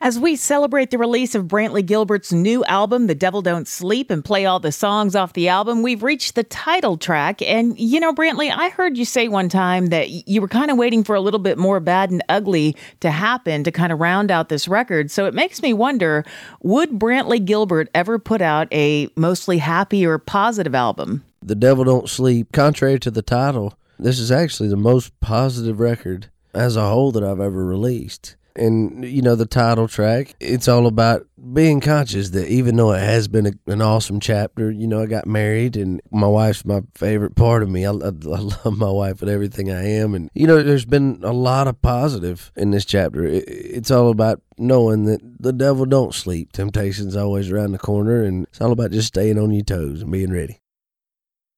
As we celebrate the release of Brantley Gilbert's new album, The Devil Don't Sleep, and play all the songs off the album, we've reached the title track. And, Brantley, I heard you say one time that you were kind of waiting for a little bit more Bad and Ugly to happen to kind of round out this record. So it makes me wonder, would Brantley Gilbert ever put out a mostly happy or positive album? The Devil Don't Sleep, contrary to the title, this is actually the most positive record as a whole that I've ever released. And, the title track, it's all about being conscious that even though it has been an awesome chapter, I got married and my wife's my favorite part of me. I love my wife with everything I am. And, there's been a lot of positive in this chapter. It's all about knowing that the devil don't sleep. Temptation's always around the corner, and it's all about just staying on your toes and being ready.